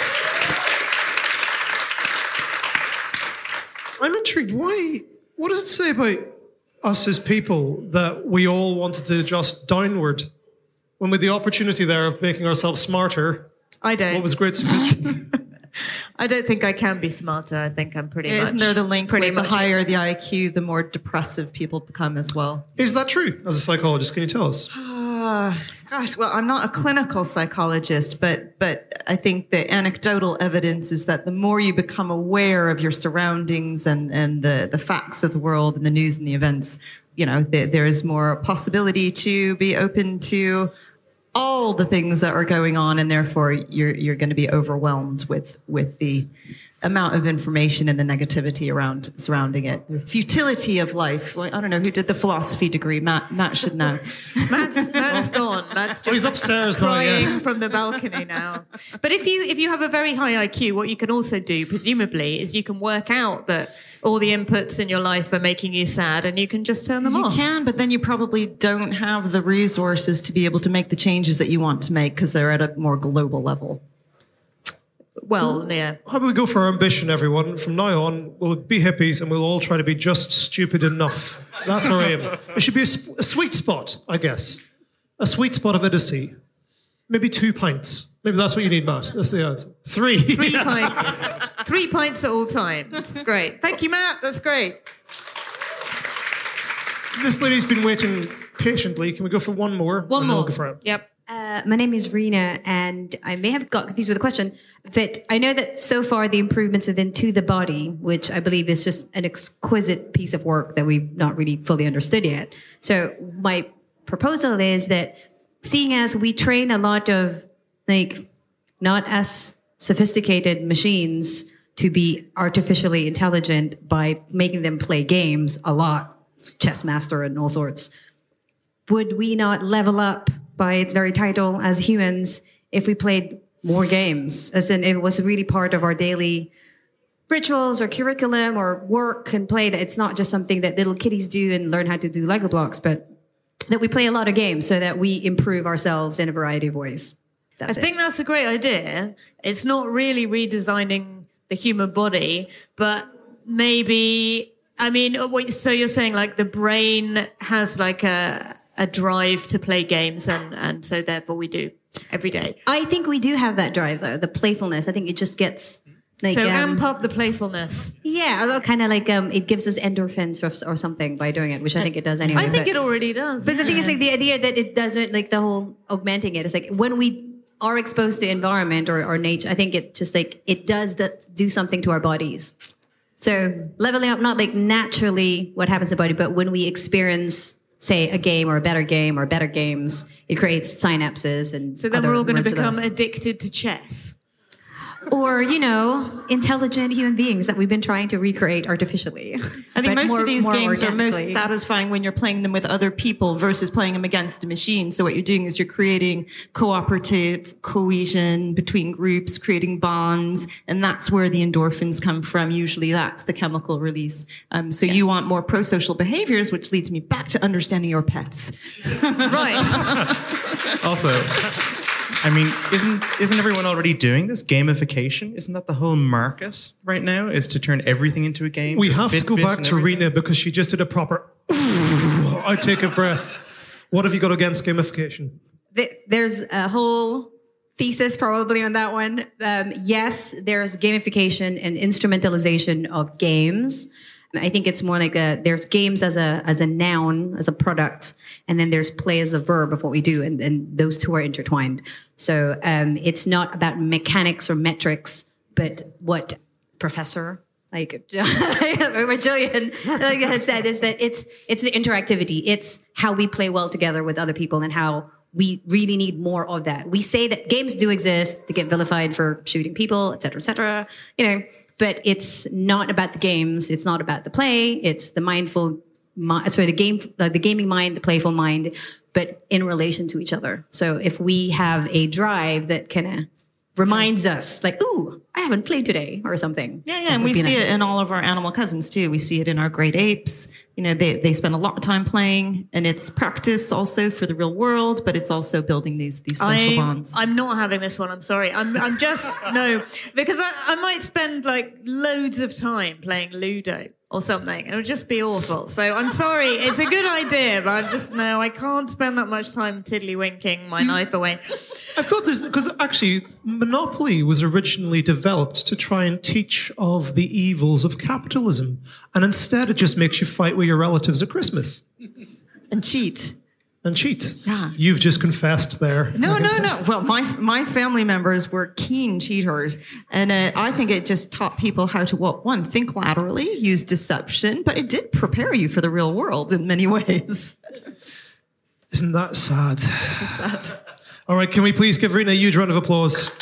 E: I'm intrigued. Why? What does it say about us as people that we all wanted to adjust downward when with the opportunity there of making ourselves smarter?
F: I don't.
E: What was great speech?
F: I don't think I can be smarter. I think I'm pretty
H: Isn't
F: much...
H: Isn't there the link
F: pretty
H: where the
F: much
H: higher the I Q, the more depressive people become as well?
E: Is that true? As a psychologist, can you tell us?
H: Uh, gosh, well, I'm not a clinical psychologist, but but I think the anecdotal evidence is that the more you become aware of your surroundings and, and the, the facts of the world and the news and the events, you know, there, there is more possibility to be open to all the things that are going on, and therefore you're you're going to be overwhelmed with with the amount of information and the negativity around surrounding it. The futility of life. Like, I don't know who did the philosophy degree. Matt Matt should know.
F: Matt's, Matt's gone. Matt's just
E: oh, he's upstairs
F: crying
E: now, yes.
F: from the balcony now. But if you if you have a very high I Q, what you can also do, presumably, is you can work out that all the inputs in your life are making you sad, and you can just turn them
H: you
F: off.
H: You can, but then you probably don't have the resources to be able to make the changes that you want to make because they're at a more global level.
F: Well,
E: so
F: yeah.
E: How about we go for our ambition, everyone? From now on, we'll be hippies and we'll all try to be just stupid enough. That's our aim. It should be a, a sweet spot, I guess. A sweet spot of idiocy. Maybe two pints. Maybe that's what you need, Matt. That's the answer. Three.
F: Three pints. Three pints at all times. Great. Thank you, Matt. That's great.
E: This lady's been waiting patiently. Can we go for one more?
F: One more.
E: We'll go for it.
F: Yep.
P: Uh, my name is Rena, and I may have got confused with the question, but I know that so far the improvements have been to the body, which I believe is just an exquisite piece of work that we've not really fully understood yet. So my proposal is that seeing as we train a lot of like not as sophisticated machines to be artificially intelligent by making them play games a lot, chess master and all sorts, would we not level up by its very title as humans if we played more games? As in, if it was really part of our daily rituals or curriculum or work and play, that it's not just something that little kiddies do and learn how to do Lego blocks, but that we play a lot of games so that we improve ourselves in a variety of ways. That's
F: I
P: it.
F: think that's a great idea. It's not really redesigning the human body, but maybe, I mean, so you're saying like the brain has like a, a drive to play games, and, and so therefore we do every day.
P: I think we do have that drive, though, the playfulness. I think it just gets... Like,
F: so
P: um,
F: amp up the playfulness.
P: Yeah, kind of like um, it gives us endorphins or, or something by doing it, which I think it does anyway.
F: I think
P: but,
F: it already does.
P: But the
F: yeah.
P: thing is, like the idea that it doesn't, like the whole augmenting it is like when we are exposed to environment or, or nature, I think it just like it does do something to our bodies. So leveling up, not like naturally what happens to the body, but when we experience, say, a game or a better game or better games, it creates synapses and.
F: So then we're all going to become addicted to chess.
P: Or, you know, intelligent human beings that we've been trying to recreate artificially.
H: I think
P: but
H: most
P: more,
H: of these
P: more
H: games are most
P: organically.
H: satisfying when you're playing them with other people versus playing them against a machine. So what you're doing is you're creating cooperative cohesion between groups, creating bonds, and that's where the endorphins come from. Usually that's the chemical release. Um, so yeah. You want more pro-social behaviors, which leads me back to understanding your pets.
F: Right.
G: Also... I mean, isn't isn't everyone already doing this? Gamification? Isn't that the whole market right now, is to turn everything into a game?
E: We have to go
G: Fitbit
E: back
G: and
E: to
G: everything?
E: Rena because she just did a proper outtake of breath. What have you got against gamification?
P: There's a whole thesis probably on that one. Um, yes, there's gamification and instrumentalization of games. I think it's more like a, there's games as a as a noun, as a product, and then there's play as a verb of what we do, and, and those two are intertwined. So um, it's not about mechanics or metrics, but what Professor, like what Jillian like, has said, is that it's it's the interactivity. It's how we play well together with other people and how we really need more of that. We say that games do exist to get vilified for shooting people, et cetera, et cetera, you know, but it's not about the games. It's not about the play. It's the mindful, sorry, the game, uh, the gaming mind, the playful mind, but in relation to each other. So if we have a drive that kind of reminds us, like, ooh, I haven't played today or something.
H: Yeah, yeah, and we see nice. it in all of our animal cousins too. We see it in our great apes. You know, they, they spend a lot of time playing, and it's practice also for the real world, but it's also building these these social
F: I,
H: bonds.
F: I'm not having this one. I'm sorry. I'm I'm just no, because I, I might spend like loads of time playing Ludo or something. It would just be awful. So I'm sorry. It's a good idea, but I'm just no. I can't spend that much time tiddlywinking my knife away.
E: I thought there's because actually Monopoly was originally developed to try and teach of the evils of capitalism, and instead it just makes you fight with your relatives at Christmas
H: and cheat
E: and cheat.
H: Yeah,
E: you've just confessed there.
H: No, no, no. Well, my my family members were keen cheaters, and uh, I think it just taught people how to well, one think laterally, use deception, but it did prepare you for the real world in many ways.
E: Isn't that sad?
H: It's sad.
E: All right, can we please give Rena a huge round of applause?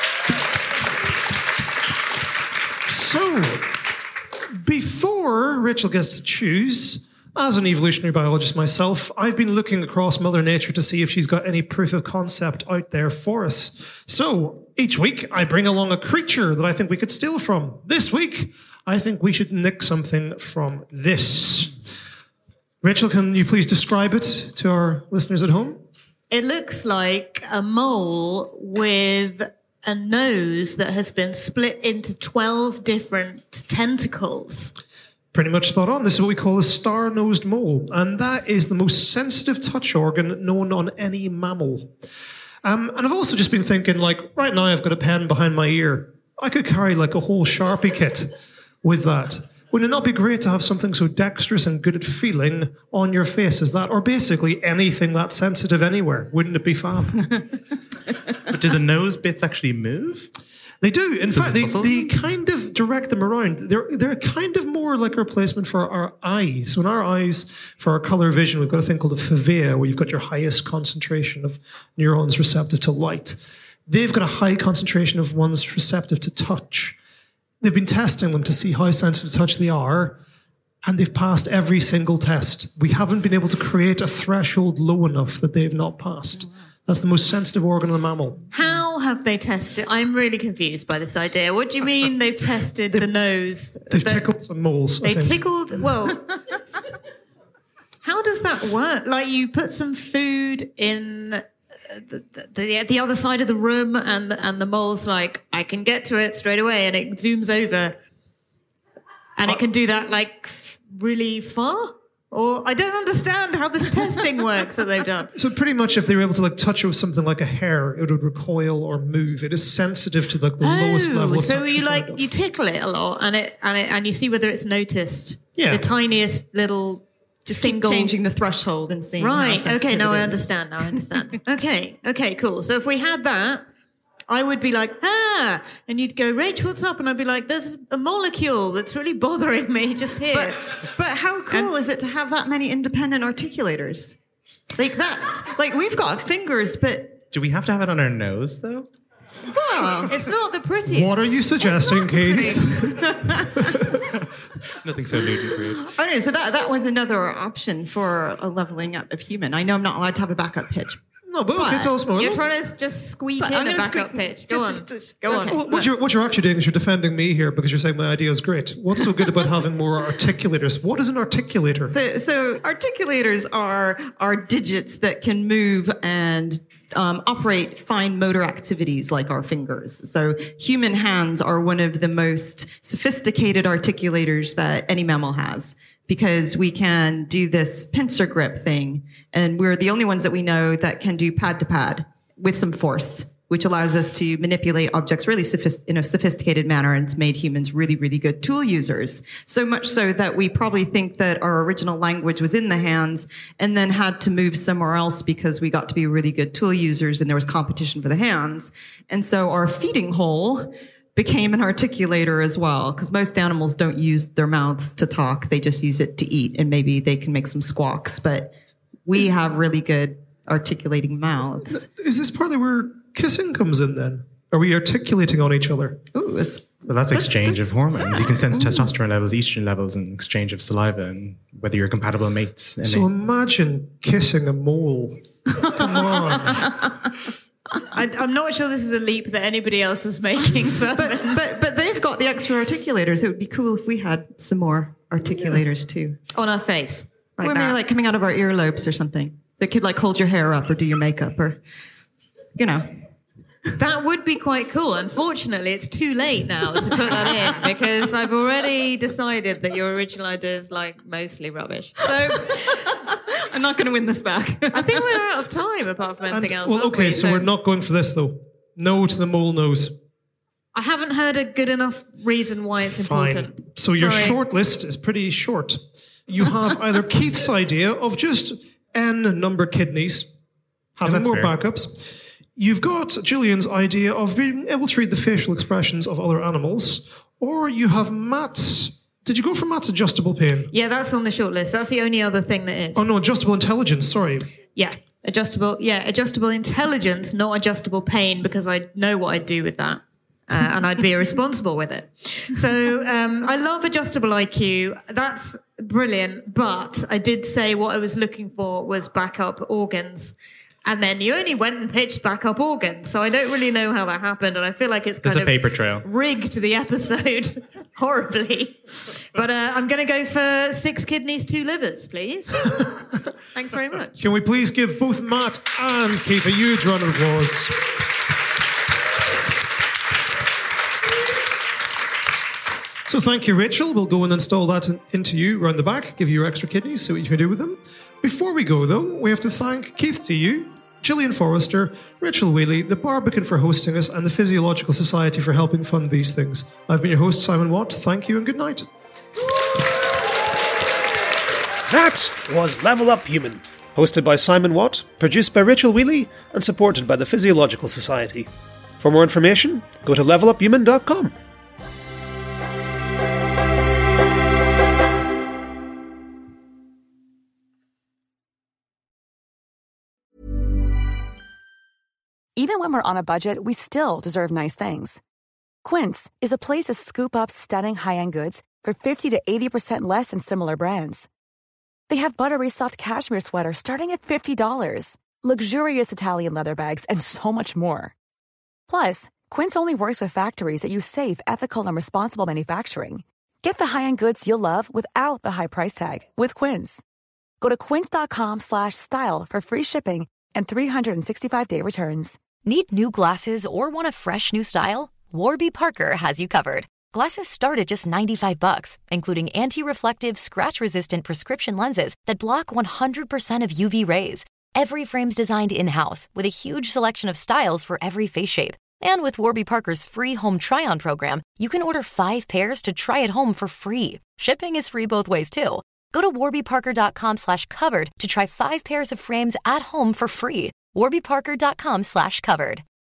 E: So, before Rachel gets to choose, as an evolutionary biologist myself, I've been looking across Mother Nature to see if she's got any proof of concept out there for us. So, each week, I bring along a creature that I think we could steal from. This week, I think we should nick something from this. Rachel, can you please describe it to our listeners at home?
F: It looks like a mole with a nose that has been split into twelve different tentacles.
E: Pretty much spot on. This is what we call a star-nosed mole, and that is the most sensitive touch organ known on any mammal. Um, and I've also just been thinking, like, right now I've got a pen behind my ear. I could carry like a whole Sharpie kit with that. Wouldn't it not be great to have something so dexterous and good at feeling on your face as that? Or basically anything that's sensitive anywhere. Wouldn't it be fab?
G: But do the nose bits actually move?
E: They do. In
G: So
E: fact,
G: there's
E: they,
G: muscles?
E: they kind of direct them around. They're, they're kind of more like a replacement for our eyes. So in our eyes, for our color vision, we've got a thing called a fovea, where you've got your highest concentration of neurons receptive to light. They've got a high concentration of ones receptive to touch. They've been testing them to see how sensitive to touch they are, and they've passed every single test. We haven't been able to create a threshold low enough that they've not passed. That's the most sensitive organ in a mammal.
F: How have they tested? I'm really confused by this idea. What do you mean they've tested the nose?
E: They've
F: The-
E: tickled some moles, I
F: They
E: think.
F: tickled, well, how does that work? Like you put some food in the, the, the other side of the room and, and the mole's like, I can get to it straight away, and it zooms over and it can do that like f- really far? Or I don't understand how this testing works that they've done.
E: So pretty much if they were able to like touch it with something like a hair, it would recoil or move. It is sensitive to like the lowest level of
F: so
E: touch
F: you
E: find
F: like
E: of.
F: you tickle it a lot, and it and it and you see whether it's noticed.
E: Yeah.
F: The tiniest little
H: Just
F: single
H: keep changing the threshold and seeing.
F: Right.
H: How
F: Okay. Now I
H: sensitive it is.
F: understand. Now I understand. okay. Okay. Cool. So if we had that, I would be like, ah, and you'd go, Rach, what's up? And I'd be like, there's a molecule that's really bothering me just here.
H: But, but how cool is it to have that many independent articulators? Like that's like we've got fingers, but
G: Do we have to have it on our nose, though?
H: well,
F: it's not the prettiest.
E: What are you suggesting, Keith?
G: Nothing so nude and crude.
H: I don't know. So that that was another option for a leveling up of human. I know I'm not allowed to have a backup pitch.
E: No, but okay, tell us more.
F: You're trying to just squeak
H: But
F: in
H: I'm
F: a
H: gonna
F: backup
H: squeak-
F: pitch. Go
H: just-
F: on.
H: just-
F: Go
H: okay.
F: on.
E: Well, what you're, what you're actually doing is you're defending me here because you're saying my idea is great. What's so good about having more articulators? What is an articulator?
H: So, so articulators are are digits that can move and um, operate fine motor activities like our fingers. So human hands are one of the most sophisticated articulators that any mammal has, because we can do this pincer grip thing, and we're the only ones that we know that can do pad to pad with some force, which allows us to manipulate objects really sophist- in a sophisticated manner, and it's made humans really, really good tool users. So much so that we probably think that our original language was in the hands and then had to move somewhere else because we got to be really good tool users and there was competition for the hands. And so our feeding hole became an articulator as well, because most animals don't use their mouths to talk. They just use it to eat, and maybe they can make some squawks, but we have really good articulating mouths.
E: Is this partly where kissing comes in then? Are we articulating on each other?
H: Ooh, it's,
G: Well, that's,
H: That's-
G: exchange
H: that's-
G: of hormones. You can sense
H: Ooh.
G: testosterone levels, estrogen levels, and exchange of saliva, and whether you're compatible mates. And
E: So imagine kissing a mole. Come on.
F: I, I'm not sure this is a leap that anybody else was making. So.
H: but, but but they've got the extra articulators. It would be cool if we had some more articulators too.
F: On our face.
H: Like, maybe like coming out of our earlobes or something. They could like hold your hair up or do your makeup or, you know.
F: That would be quite cool. Unfortunately, it's too late now to put that in because I've already decided that your original idea is like mostly rubbish. So
H: I'm not going to win this back.
F: I think we're out of time apart from anything
E: And-
F: else.
E: well,
F: aren't
E: okay,
F: we?
E: so we're not going for this though. No to the mole nose.
F: I haven't heard a good enough reason why it's
E: Fine.
F: important.
E: So your
F: Sorry.
E: short list is pretty short. You have either Keith's idea of just n number kidneys, having
G: that's
E: more
G: fair.
E: backups. You've got Gillian's idea of being able to read the facial expressions of other animals, or you have Matt's. Did you go for Matt's adjustable pain?
F: Yeah, that's on the short list. That's the only other thing that is.
E: Oh no, adjustable intelligence. Sorry.
F: Yeah, adjustable. Yeah, adjustable intelligence, not adjustable pain, because I know what I'd do with that. Uh, and I'd be irresponsible with it. So um, I love adjustable I Q. That's brilliant. But I did say what I was looking for was backup organs. And then you only went and pitched backup organs. So I don't really know how that happened. And I feel like it's kind
G: There's a
F: of
G: paper trail.
F: rigged the episode horribly. But uh, I'm going to go for six kidneys, two livers, please. Thanks very much.
E: Can we please give both Matt and Keith a huge round of applause? So thank you, Rachel. We'll go and install that in, into you around the back, give you your extra kidneys, see what you can do with them. Before we go, though, we have to thank Keith to you, Gillian Forrester, Rachel Wheely, the Barbican for hosting us, and the Physiological Society for helping fund these things. I've been your host, Simon Watt. Thank you and good night. That was Level Up Human, hosted by Simon Watt, produced by Rachel Wheely, and supported by the Physiological Society. For more information, go to level up human dot com.
Q: Even when we're on a budget, we still deserve nice things. Quince is a place to scoop up stunning high-end goods for fifty to eighty percent less than similar brands. They have buttery soft cashmere sweaters starting at fifty dollars, luxurious Italian leather bags, and so much more. Plus, Quince only works with factories that use safe, ethical, and responsible manufacturing. Get the high-end goods you'll love without the high price tag with Quince. Go to quince.com slash style for free shipping and three sixty-five day returns.
C: Need new glasses or want a fresh new style? Warby Parker has you covered. Glasses start at just ninety-five bucks, including anti-reflective, scratch-resistant prescription lenses that block one hundred percent of U V rays. Every frame's designed in-house with a huge selection of styles for every face shape. And with Warby Parker's free home try-on program, you can order five pairs to try at home for free. Shipping is free both ways, too. Go to warbyparker.com slash covered to try five pairs of frames at home for free. warbyparker.com slash covered.